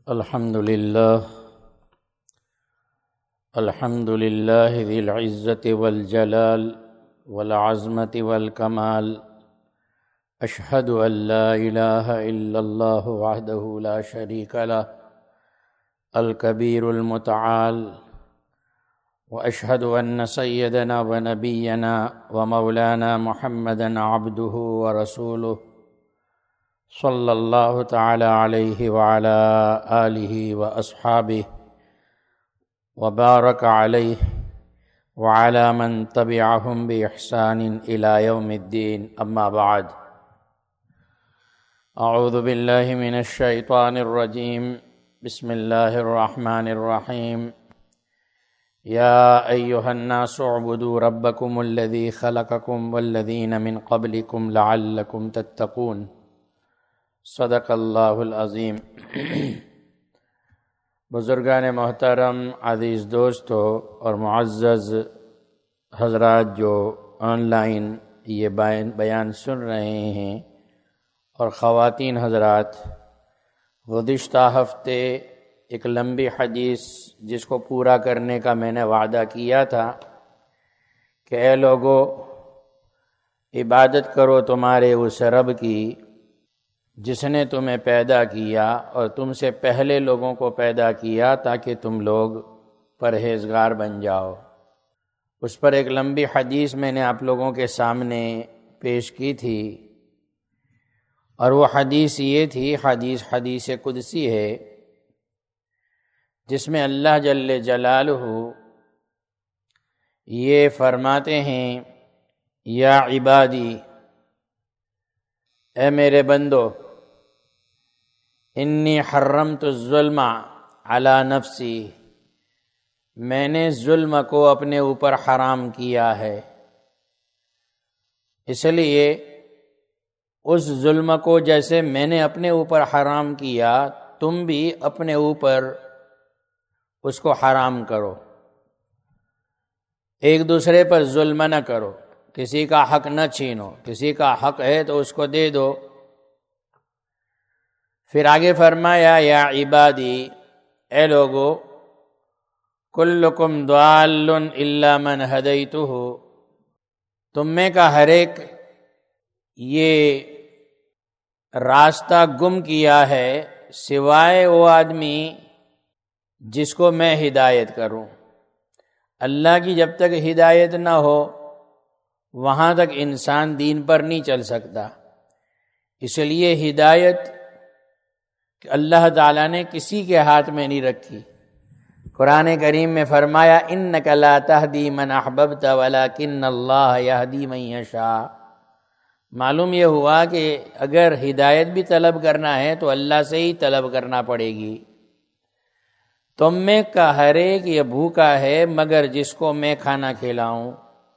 الحمد لله ذي العزة والجلال والعظمة والكمال. أشهد أن لا إله إلا الله وحده لا شريك له الكبير المتعال. وأشهد أن سيدنا ونبينا ومولانا محمدا عبده ورسوله صلی اللہ تعالی علیہ وعلى آلہ وأصحابہ وبارک علیہ وعلى من تبعهم بإحسان إلى يوم الدين. أما بعد، أعوذ بالله من الشيطان الرجيم. بسم الله الرحمن الرحيم. يا أيها الناس اعبدوا ربكم الذي خلقكم والذين من قبلكم لعلكم تتقون. صدق اللہ العظیم. بزرگان محترم، عزیز دوستو اور معزز حضرات جو آن لائن یہ بیان سن رہے ہیں، اور خواتین حضرات، گزشتہ ہفتے ایک لمبی حدیث جس کو پورا کرنے کا میں نے وعدہ کیا تھا کہ اے لوگو، عبادت کرو تمہارے اس رب کی جس نے تمہیں پیدا کیا اور تم سے پہلے لوگوں کو پیدا کیا تاکہ تم لوگ پرہیزگار بن جاؤ. اس پر ایک لمبی حدیث میں نے آپ لوگوں کے سامنے پیش کی تھی، اور وہ حدیث یہ تھی، حدیث قدسی ہے، جس میں اللہ جل جلالہ یہ فرماتے ہیں: یا عبادی، اے میرے بندو، انی حرمت الظلم علی نفسی، میں نے ظلم کو اپنے اوپر حرام کیا ہے. اس لیے اس ظلم کو جیسے میں نے اپنے اوپر حرام کیا، تم بھی اپنے اوپر اس کو حرام کرو. ایک دوسرے پر ظلم نہ کرو، کسی کا حق نہ چھینو، کسی کا حق ہے تو اس کو دے دو. پھر آگے فرمایا: یا عبادی، اے لوگو، کلکم ضال الا من ہدیتہ، تم میں کا ہر ایک یہ راستہ گم کیا ہے سوائے وہ آدمی جس کو میں ہدایت کروں. اللہ کی جب تک ہدایت نہ ہو وہاں تک انسان دین پر نہیں چل سکتا. اس لیے ہدایت اللہ تعالیٰ نے کسی کے ہاتھ میں نہیں رکھی. قرآن کریم میں فرمایا: انک لا تہدی من احببت ولکن اللہ یہدی من یشاء. معلوم یہ ہوا کہ اگر ہدایت بھی طلب کرنا ہے تو اللہ سے ہی طلب کرنا پڑے گی. تم میں کا ہر ایک یہ بھوکا ہے مگر جس کو میں کھانا کھلاؤں.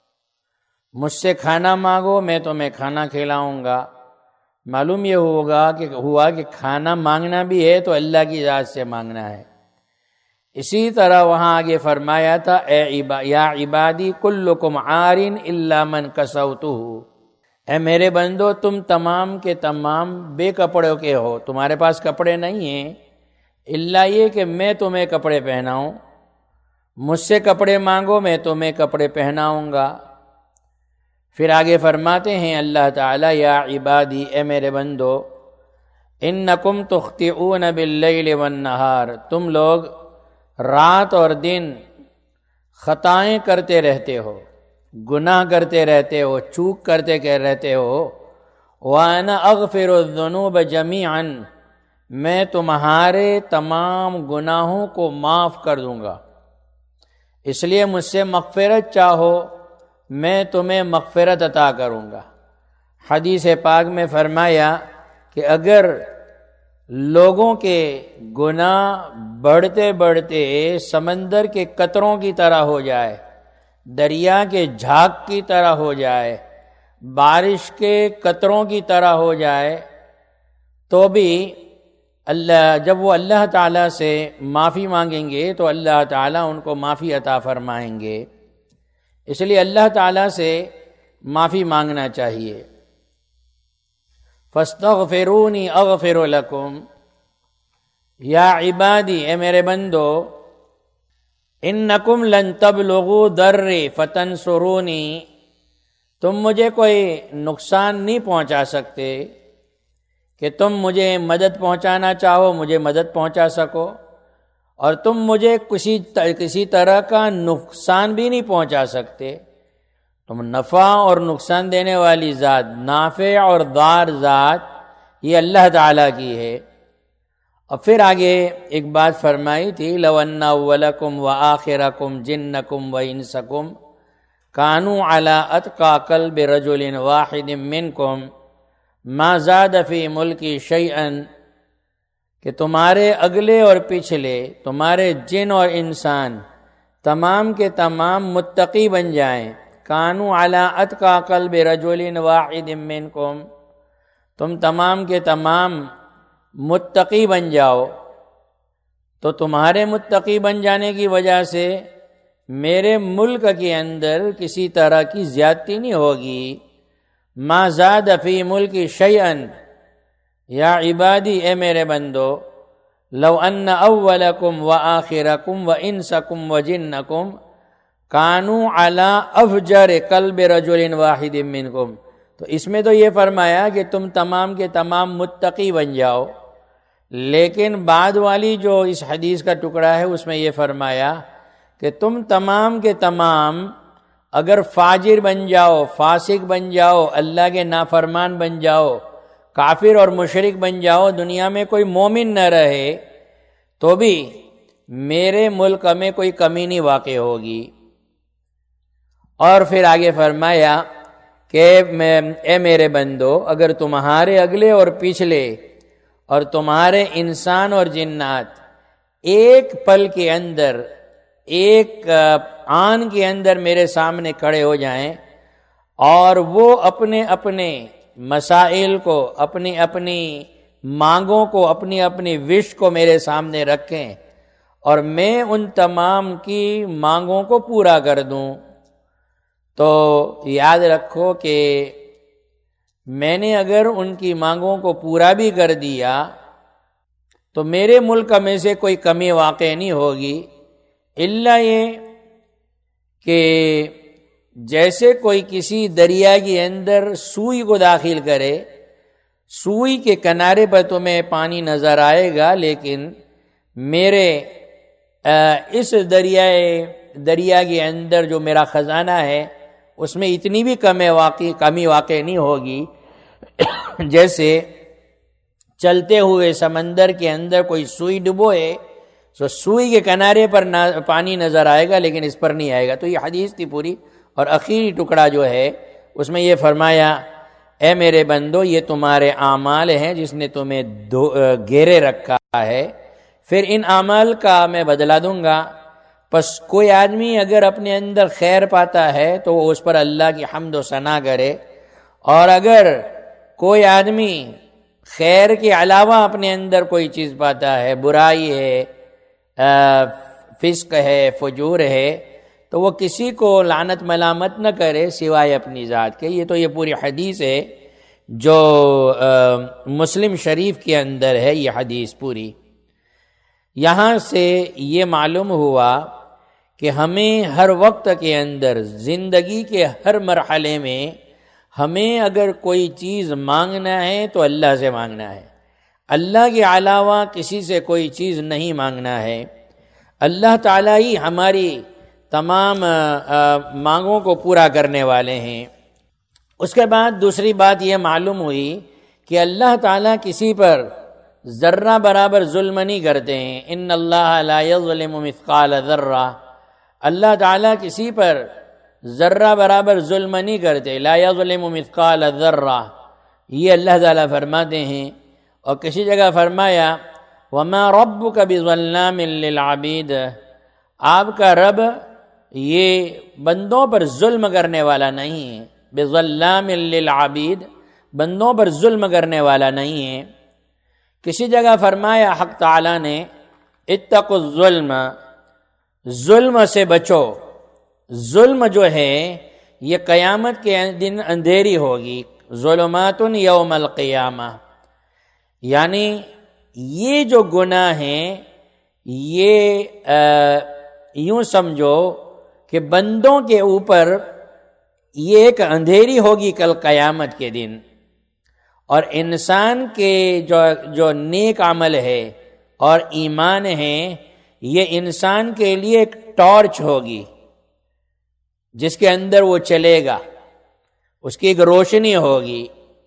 مجھ سے کھانا مانگو، میں تمہیں کھانا کھلاؤں گا. معلوم یہ ہوا کہ کھانا مانگنا بھی ہے تو اللہ کی ذات سے مانگنا ہے. اسی طرح وہاں آگے فرمایا تھا: یا عبادی کلکم عار الا من کسوتہ، اے میرے بندو، تم تمام کے تمام بے کپڑوں کے ہو، تمہارے پاس کپڑے نہیں ہیں الا یہ کہ میں تمہیں کپڑے پہناؤں. مجھ سے کپڑے مانگو، میں تمہیں کپڑے پہناؤں گا. پھر آگے فرماتے ہیں اللہ تعالیٰ: یا عبادی، اے میرے بندو، انکم تخطئون باللیل والنہار، تم لوگ رات اور دن خطائیں کرتے رہتے ہو، گناہ کرتے رہتے ہو، چوک کرتے رہتے ہو. وانا اغفر الذنوب جمیعا، میں تمہارے تمام گناہوں کو معاف کر دوں گا. اس لیے مجھ سے مغفرت چاہو، میں تمہیں مغفرت عطا کروں گا. حدیث پاک میں فرمایا کہ اگر لوگوں کے گناہ بڑھتے بڑھتے سمندر کے قطروں کی طرح ہو جائے، دریا کے جھاگ کی طرح ہو جائے، بارش کے قطروں کی طرح ہو جائے، تو بھی جب وہ اللہ تعالیٰ سے معافی مانگیں گے تو اللہ تعالیٰ ان کو معافی عطا فرمائیں گے. اس لیے اللہ تعالیٰ سے معافی مانگنا چاہیے. فاستغفرونی اغفر لکم، یا عبادی، اے میرے بندو، انکم لن تبلغوا ضری فتنصرونی، تم مجھے کوئی نقصان نہیں پہنچا سکتے کہ تم مجھے مدد پہنچانا چاہو مجھے مدد پہنچا سکو، اور تم مجھے کسی طرح کا نقصان بھی نہیں پہنچا سکتے۔ تم نفع اور نقصان دینے والی ذات، نافع اور ضار ذات، یہ اللہ تعالیٰ کی ہے۔ اور پھر آگے ایک بات فرمائی تھی، لو ان اولکم وآخرکم جنکم وانسکم کانوا علی اتقى قلب رجل واحد منکم ما زاد فی ملکی شیئا، کہ تمہارے اگلے اور پچھلے، تمہارے جن اور انسان تمام کے تمام متقی بن جائیں، کانوا علی اتقى قلب رجل واحد منکم، تم تمام کے تمام متقی بن جاؤ، تو تمہارے متقی بن جانے کی وجہ سے میرے ملک کے اندر کسی طرح کی زیادتی نہیں ہوگی۔ ما زاد فی ملکی شیئا، یا عبادی، اے میرے بندو، لو ان اولکم وآخرکم وانسکم وجنکم کانوا علی افجر قلب رجل واحد منکم، تو اس میں تو یہ فرمایا کہ تم تمام کے تمام متقی بن جاؤ، لیکن بعد والی جو اس حدیث کا ٹکڑا ہے اس میں یہ فرمایا کہ تم تمام کے تمام اگر فاجر بن جاؤ، فاسق بن جاؤ، اللہ کے نافرمان بن جاؤ، کافر اور مشرک بن جاؤ، دنیا میں کوئی مومن نہ رہے تو بھی میرے ملک میں کوئی کمی نہیں واقع ہوگی۔ اور پھر آگے فرمایا کہ اے میرے بندو، اگر تمہارے اگلے اور پچھلے اور تمہارے انسان اور جنات ایک پل کے اندر، ایک آن کے اندر میرے سامنے کھڑے ہو جائیں اور وہ اپنے اپنے مسائل کو، اپنی اپنی مانگوں کو، اپنی اپنی وش کو میرے سامنے رکھیں اور میں ان تمام کی مانگوں کو پورا کر دوں، تو یاد رکھو کہ میں نے اگر ان کی مانگوں کو پورا بھی کر دیا تو میرے ملک میں سے کوئی کمی واقع نہیں ہوگی، الا یہ کہ جیسے کوئی کسی دریا کے اندر سوئی کو داخل کرے، سوئی کے کنارے پر تمہیں پانی نظر آئے گا، لیکن میرے اس دریا کے اندر جو میرا خزانہ ہے اس میں اتنی بھی کمی واقع نہیں ہوگی جیسے چلتے ہوئے سمندر کے اندر کوئی سوئی ڈبوئے تو سوئی کے کنارے پر پانی نظر آئے گا لیکن اس پر نہیں آئے گا۔ تو یہ حدیث تھی پوری، اور آخری ٹکڑا جو ہے اس میں یہ فرمایا، اے میرے بندو، یہ تمہارے اعمال ہیں جس نے تمہیں گھیرے رکھا ہے، پھر ان اعمال کا میں بدلہ دوں گا۔ پس کوئی آدمی اگر اپنے اندر خیر پاتا ہے تو وہ اس پر اللہ کی حمد و ثنا کرے، اور اگر کوئی آدمی خیر کے علاوہ اپنے اندر کوئی چیز پاتا ہے، برائی ہے، فسق ہے، فجور ہے، تو وہ کسی کو لعنت ملامت نہ کرے سوائے اپنی ذات کے۔ یہ تو یہ پوری حدیث ہے جو مسلم شریف کے اندر ہے، یہ حدیث پوری۔ یہاں سے یہ معلوم ہوا کہ ہمیں ہر وقت کے اندر، زندگی کے ہر مرحلے میں ہمیں اگر کوئی چیز مانگنا ہے تو اللہ سے مانگنا ہے، اللہ کے علاوہ کسی سے کوئی چیز نہیں مانگنا ہے۔ اللہ تعالیٰ ہی ہماری تمام مانگوں کو پورا کرنے والے ہیں۔ اس کے بعد دوسری بات یہ معلوم ہوئی کہ اللہ تعالیٰ کسی پر ذرہ برابر ظلم نہیں کرتے ہیں۔ ان اللہ لا یظلم مثقال ذرہ، اللہ تعالیٰ کسی پر ذرہ برابر ظلم نہیں کرتے، لا یظلم مثقال ذرہ، یہ اللہ تعالیٰ فرماتے ہیں۔ اور کسی جگہ فرمایا وما ربک بظلام للعبید، آپ کا رب یہ بندوں پر ظلم کرنے والا نہیں ہے، بظلام للعبید، بندوں پر ظلم کرنے والا نہیں ہے۔ کسی جگہ فرمایا حق تعالیٰ نے اتقوا الظلم، ظلم سے بچو۔ ظلم جو ہے یہ قیامت کے دن اندھیری ہوگی، ظلمات یوم القیامہ، یعنی یہ جو گناہ ہیں یہ یوں سمجھو کہ بندوں کے اوپر یہ ایک اندھیری ہوگی کل قیامت کے دن، اور انسان کے جو نیک عمل ہے اور ایمان ہے یہ انسان کے لیے ایک ٹارچ ہوگی جس کے اندر وہ چلے گا، اس کی ایک روشنی ہوگی۔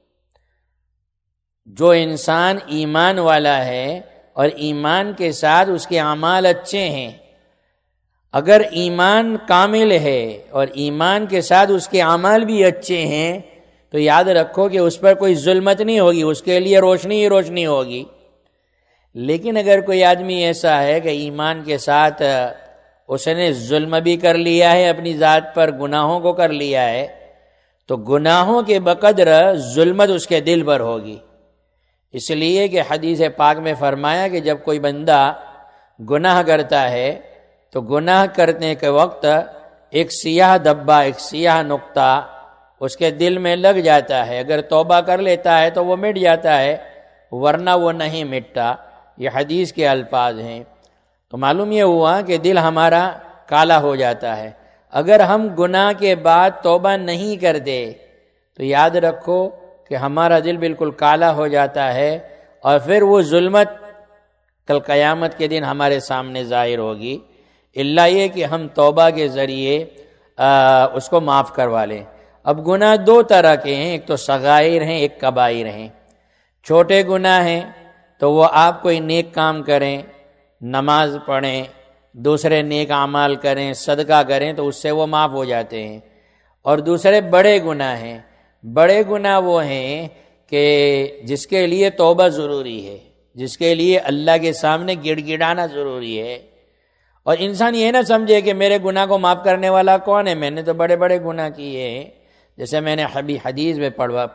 جو انسان ایمان والا ہے اور ایمان کے ساتھ اس کے اعمال اچھے ہیں، اگر ایمان کامل ہے اور ایمان کے ساتھ اس کے اعمال بھی اچھے ہیں تو یاد رکھو کہ اس پر کوئی ظلمت نہیں ہوگی، اس کے لیے روشنی ہی روشنی ہوگی۔ لیکن اگر کوئی آدمی ایسا ہے کہ ایمان کے ساتھ اس نے ظلم بھی کر لیا ہے، اپنی ذات پر گناہوں کو کر لیا ہے، تو گناہوں کے بقدر ظلمت اس کے دل پر ہوگی۔ اس لیے کہ حدیث پاک میں فرمایا کہ جب کوئی بندہ گناہ کرتا ہے تو گناہ کرنے کے وقت ایک سیاہ دھبا، ایک سیاہ نقطہ اس کے دل میں لگ جاتا ہے، اگر توبہ کر لیتا ہے تو وہ مٹ جاتا ہے، ورنہ وہ نہیں مٹتا۔ یہ حدیث کے الفاظ ہیں۔ تو معلوم یہ ہوا کہ دل ہمارا کالا ہو جاتا ہے۔ اگر ہم گناہ کے بعد توبہ نہیں کرتے تو یاد رکھو کہ ہمارا دل بالکل کالا ہو جاتا ہے، اور پھر وہ ظلمت کل قیامت کے دن ہمارے سامنے ظاہر ہوگی، الا یہ کہ ہم توبہ کے ذریعے اس کو معاف کروا لیں۔ اب گناہ دو طرح کے ہیں، ایک تو صغائر ہیں، ایک کبائر ہیں۔ چھوٹے گناہ ہیں تو وہ آپ کوئی نیک کام کریں، نماز پڑھیں، دوسرے نیک اعمال کریں، صدقہ کریں تو اس سے وہ معاف ہو جاتے ہیں۔ اور دوسرے بڑے گناہ ہیں۔ بڑے گناہ وہ ہیں کہ جس کے لیے توبہ ضروری ہے، جس کے لیے اللہ کے سامنے گڑ گڑانا ضروری ہے۔ اور انسان یہ نہ سمجھے کہ میرے گناہ کو معاف کرنے والا کون ہے، میں نے تو بڑے بڑے گناہ کیے ہیں۔ جیسے میں نے حدیث میں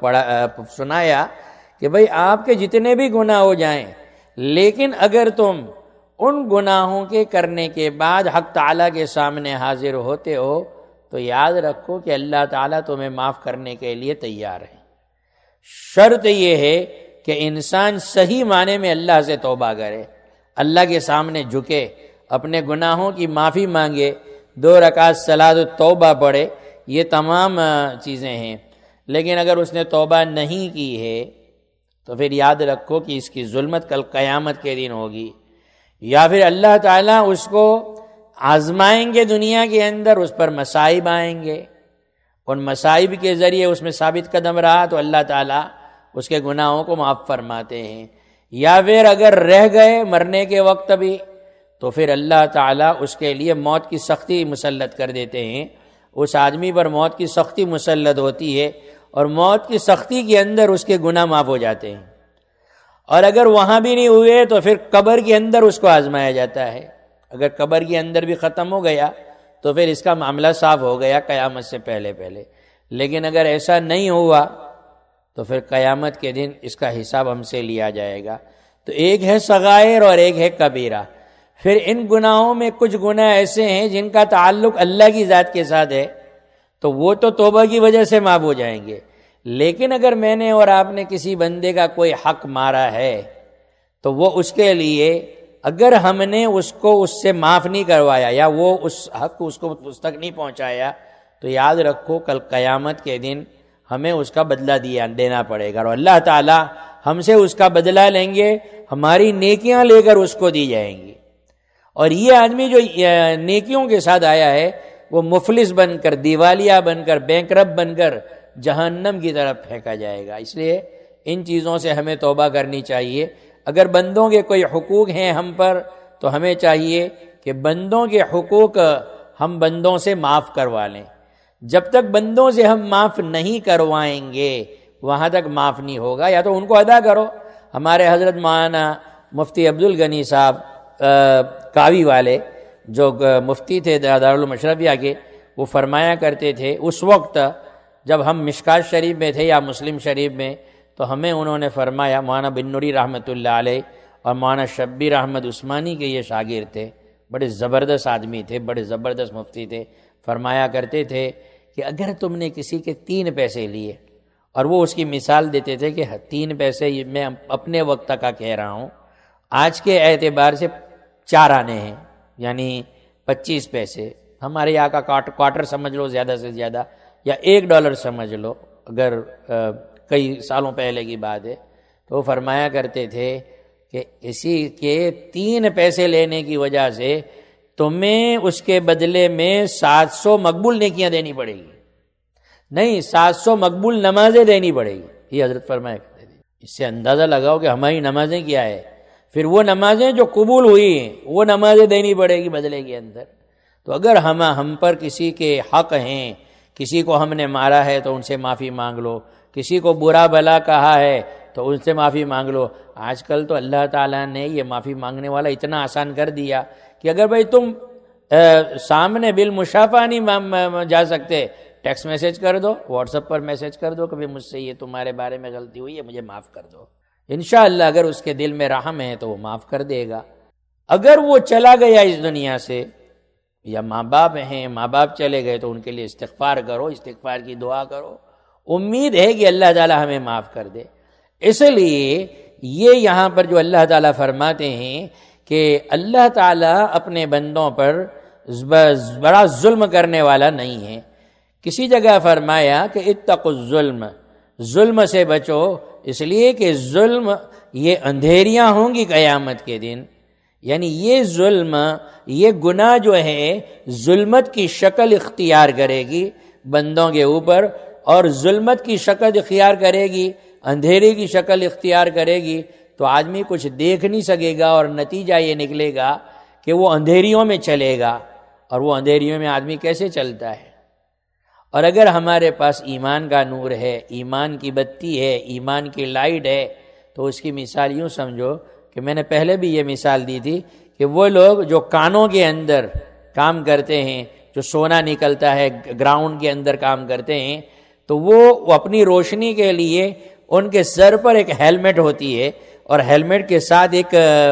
سنایا کہ بھئی آپ کے جتنے بھی گناہ ہو جائیں، لیکن اگر تم ان گناہوں کے کرنے کے بعد حق تعالیٰ کے سامنے حاضر ہوتے ہو تو یاد رکھو کہ اللہ تعالیٰ تمہیں معاف کرنے کے لیے تیار ہے۔ شرط یہ ہے کہ انسان صحیح معنی میں اللہ سے توبہ کرے، اللہ کے سامنے جھکے، اپنے گناہوں کی معافی مانگے، 2 رکعت صلاۃ التوبہ پڑھے، یہ تمام چیزیں ہیں۔ لیکن اگر اس نے توبہ نہیں کی ہے تو پھر یاد رکھو کہ اس کی ظلمت کل قیامت کے دن ہوگی، یا پھر اللہ تعالیٰ اس کو آزمائیں گے دنیا کے اندر، اس پر مصائب آئیں گے، ان مصائب کے ذریعے اس میں ثابت قدم رہا تو اللہ تعالیٰ اس کے گناہوں کو معاف فرماتے ہیں، یا پھر اگر رہ گئے مرنے کے وقت بھی تو پھر اللہ تعالیٰ اس کے لیے موت کی سختی مسلط کر دیتے ہیں۔ اس آدمی پر موت کی سختی مسلط ہوتی ہے اور موت کی سختی کے اندر اس کے گناہ معاف ہو جاتے ہیں، اور اگر وہاں بھی نہیں ہوئے تو پھر قبر کے اندر اس کو آزمایا جاتا ہے۔ اگر قبر کے اندر بھی ختم ہو گیا تو پھر اس کا معاملہ صاف ہو گیا قیامت سے پہلے پہلے، لیکن اگر ایسا نہیں ہوا تو پھر قیامت کے دن اس کا حساب ہم سے لیا جائے گا۔ تو ایک ہے صغائر اور ایک ہے کبیرہ۔ پھر ان گناہوں میں کچھ گناہ ایسے ہیں جن کا تعلق اللہ کی ذات کے ساتھ ہے تو وہ تو توبہ کی وجہ سے معاف ہو جائیں گے، لیکن اگر میں نے اور آپ نے کسی بندے کا کوئی حق مارا ہے تو وہ اس کے لیے اگر ہم نے اس کو اس سے معاف نہیں کروایا یا وہ اس حق اس کو اس تک نہیں پہنچایا تو یاد رکھو کل قیامت کے دن ہمیں اس کا بدلہ دینا پڑے گا، اور اللہ تعالی ہم سے اس کا بدلہ لیں گے، ہماری نیکیاں لے کر اس کو دی جائیں گی۔ اور یہ آدمی جو نیکیوں کے ساتھ آیا ہے وہ مفلس بن کر، دیوالیہ بن کر، بینکرپٹ بن کر جہنم کی طرف پھینکا جائے گا۔ اس لیے ان چیزوں سے ہمیں توبہ کرنی چاہیے۔ اگر بندوں کے کوئی حقوق ہیں ہم پر تو ہمیں چاہیے کہ بندوں کے حقوق ہم بندوں سے معاف کروا لیں۔ جب تک بندوں سے ہم معاف نہیں کروائیں گے وہاں تک معاف نہیں ہوگا، یا تو ان کو ادا کرو۔ ہمارے حضرت مولانا مفتی عبدالغنی صاحب کاوی والے جو مفتی تھے دارالعلوم اشرفیہ کے، وہ فرمایا کرتے تھے اس وقت جب ہم مشکات شریف میں تھے یا مسلم شریف میں، تو ہمیں انہوں نے فرمایا، مولانا بن نوری رحمۃ اللہ علیہ اور مولانا شبیر احمد عثمانی کے یہ شاگرد تھے، بڑے زبردست آدمی تھے، بڑے زبردست مفتی تھے، فرمایا کرتے تھے کہ اگر تم نے کسی کے 3 پیسے لیے، اور وہ اس کی مثال دیتے تھے کہ 3 پیسے میں اپنے وقت کا کہہ رہا ہوں، آج کے اعتبار سے 4 آنے ہیں، یعنی 25 پیسے. ہمارے یہاں کا کوارٹر سمجھ لو زیادہ سے زیادہ، یا $1 سمجھ لو اگر کئی سالوں پہلے کی بات ہے. تو فرمایا کرتے تھے کہ اسی کے 3 پیسے لینے کی وجہ سے تمہیں اس کے بدلے میں 700 مقبول نیکیاں دینی پڑے گی، نہیں 700 مقبول نمازیں دینی پڑے گی. یہ حضرت فرمایا کرتے تھے. اس سے اندازہ لگاؤ کہ ہماری نمازیں کیا ہے، پھر وہ نمازیں جو قبول ہوئی ہیں وہ نمازیں دینی پڑے گی بدلے کے اندر. تو اگر ہم پر کسی کے حق ہیں، کسی کو ہم نے مارا ہے تو ان سے معافی مانگ لو، کسی کو برا بھلا کہا ہے تو ان سے معافی مانگ لو. آج کل تو اللہ تعالیٰ نے یہ معافی مانگنے والا اتنا آسان کر دیا کہ اگر بھائی تم سامنے بالمشافہ نہیں جا سکتے، ٹیکسٹ میسج کر دو، واٹس ایپ پر میسج کر دو کہ مجھ سے یہ تمہارے بارے میں غلطی ہوئی ہے، مجھے معاف کر دو. انشاءاللہ اگر اس کے دل میں رحم ہے تو وہ معاف کر دے گا. اگر وہ چلا گیا اس دنیا سے، یا ماں باپ ہیں، ماں باپ چلے گئے تو ان کے لیے استغفار کرو، استغفار کی دعا کرو، امید ہے کہ اللہ تعالیٰ ہمیں معاف کر دے. اس لیے یہ یہاں پر جو اللہ تعالیٰ فرماتے ہیں کہ اللہ تعالیٰ اپنے بندوں پر بڑا ظلم کرنے والا نہیں ہے. کسی جگہ فرمایا کہ اتقوا الظلم، ظلم سے بچو، اس لیے کہ ظلم یہ اندھیریاں ہوں گی قیامت کے دن. یعنی یہ ظلم، یہ گناہ جو ہے ظلمت کی شکل اختیار کرے گی بندوں کے اوپر، اور ظلمت کی شکل اختیار کرے گی، اندھیرے کی شکل اختیار کرے گی، تو آدمی کچھ دیکھ نہیں سکے گا، اور نتیجہ یہ نکلے گا کہ وہ اندھیریوں میں چلے گا. اور وہ اندھیریوں میں آدمی کیسے چلتا ہے؟ اور اگر ہمارے پاس ایمان کا نور ہے، ایمان کی بتی ہے، ایمان کی لائٹ ہے، تو اس کی مثال یوں سمجھو کہ میں نے پہلے بھی یہ مثال دی تھی کہ وہ لوگ جو کانوں کے اندر کام کرتے ہیں، جو سونا نکلتا ہے گراؤنڈ کے اندر کام کرتے ہیں، تو وہ اپنی روشنی کے لیے ان کے سر پر ایک ہیلمٹ ہوتی ہے، اور ہیلمٹ کے ساتھ ایک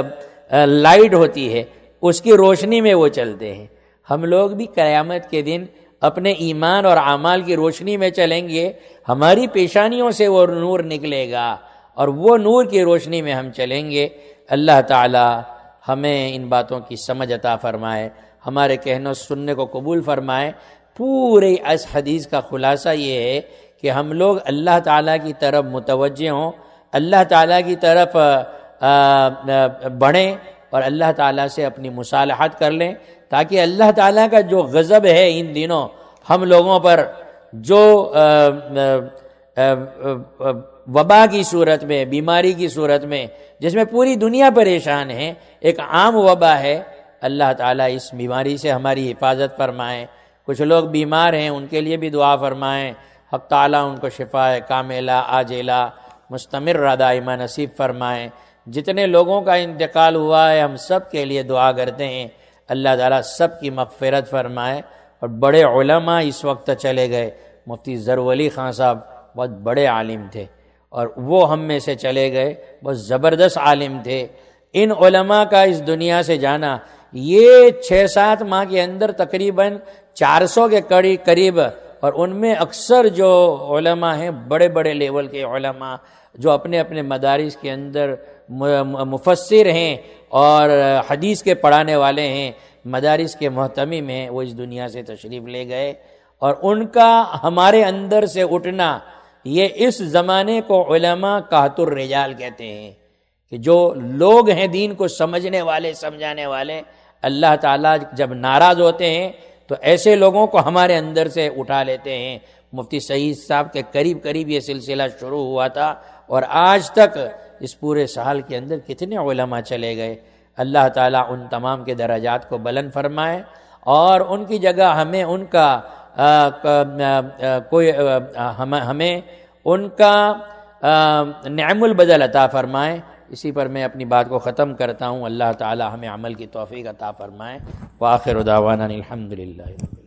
لائٹ ہوتی ہے، اس کی روشنی میں وہ چلتے ہیں. ہم لوگ بھی قیامت کے دن اپنے ایمان اور اعمال کی روشنی میں چلیں گے، ہماری پیشانیوں سے وہ نور نکلے گا، اور وہ نور کی روشنی میں ہم چلیں گے. اللہ تعالی ہمیں ان باتوں کی سمجھ عطا فرمائے، ہمارے کہنے سننے کو قبول فرمائے. پورے اس حدیث کا خلاصہ یہ ہے کہ ہم لوگ اللہ تعالیٰ کی طرف متوجہ ہوں، اللہ تعالیٰ کی طرف بڑھیں، اور اللہ تعالیٰ سے اپنی مصالحت کر لیں، تاکہ اللہ تعالیٰ کا جو غضب ہے ان دنوں ہم لوگوں پر، جو وبا کی صورت میں، بیماری کی صورت میں، جس میں پوری دنیا پریشان ہے، ایک عام وبا ہے، اللہ تعالیٰ اس بیماری سے ہماری حفاظت فرمائیں. کچھ لوگ بیمار ہیں، ان کے لیے بھی دعا فرمائیں، حق تعالیٰ ان کو شفا کاملہ عاجلہ مستمرہ دائمہ نصیب فرمائیں. جتنے لوگوں کا انتقال ہوا ہے ہم سب کے لیے دعا کرتے ہیں، اللہ تعالیٰ سب کی مغفرت فرمائے. اور بڑے علماء اس وقت چلے گئے. مفتی ظہور خان صاحب بہت بڑے عالم تھے، اور وہ ہم میں سے چلے گئے، بہت زبردست عالم تھے. ان علماء کا اس دنیا سے جانا، یہ 6-7 ماہ کے اندر تقریباً 400 کے قریب، اور ان میں اکثر جو علماء ہیں بڑے بڑے لیول کے علماء، جو اپنے اپنے مدارس کے اندر مفسر ہیں اور حدیث کے پڑھانے والے ہیں، مدارس کے محتمم ہیں، وہ اس دنیا سے تشریف لے گئے. اور ان کا ہمارے اندر سے اٹھنا، یہ اس زمانے کو علماء قحط الرجال کہتے ہیں، کہ جو لوگ ہیں دین کو سمجھنے والے، سمجھانے والے، اللہ تعالیٰ جب ناراض ہوتے ہیں تو ایسے لوگوں کو ہمارے اندر سے اٹھا لیتے ہیں. مفتی سعید صاحب کے قریب یہ سلسلہ شروع ہوا تھا، اور آج تک اس پورے سال کے اندر کتنے علماء چلے گئے. اللہ تعالیٰ ان تمام کے درجات کو بلند فرمائے، اور ان کی جگہ ہمیں ان کا ہمیں ان کا نعم البدل عطا فرمائے. اسی پر میں اپنی بات کو ختم کرتا ہوں. اللہ تعالیٰ ہمیں عمل کی توفیق عطا فرمائے. وآخر دعوانا الحمدللہ.